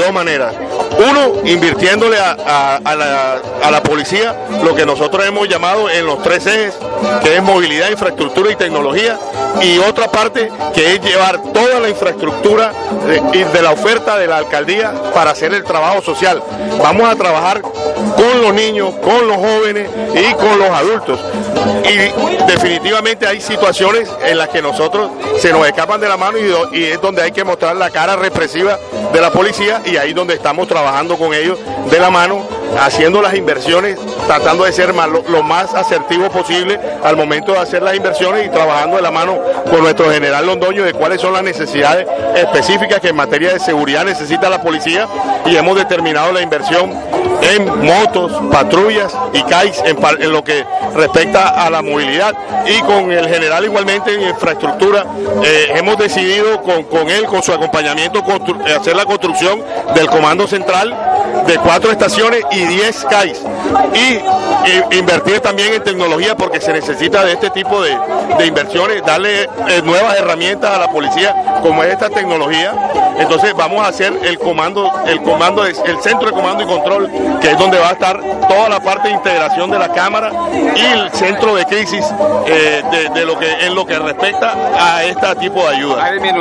dos maneras. Uno, invirtiéndole a la policía lo que nosotros hemos llamado en los 3 ejes, que es movilidad, infraestructura y tecnología, y otra parte que es llevar toda la infraestructura de la oferta de la alcaldía para hacer el trabajo social. Vamos a trabajar con los niños, con los jóvenes y con los adultos. Y definitivamente hay situaciones en las que nosotros se nos escapan de la mano y es donde hay que mostrar la cara represiva de la policía, y ahí donde estamos trabajando con ellos de la mano, haciendo las inversiones, tratando de ser lo más asertivo posible al momento de hacer las inversiones y trabajando de la mano con nuestro general Londoño de cuáles son las necesidades específicas que en materia de seguridad necesita la policía, y hemos determinado la inversión en motos, patrullas y CAIS en lo que respecta a la movilidad, y con el general igualmente en infraestructura. Hemos decidido con él, con su acompañamiento, hacer la construcción del comando central de 4 estaciones y 10 CAIS, y invertir también en tecnología, porque se necesita de este tipo de inversiones, darle nuevas herramientas a la policía como es esta tecnología. Entonces vamos a hacer el centro de comando y control, que es donde va a estar toda la parte de integración de la cámara y el centro de crisis en lo que respecta a este tipo de ayuda.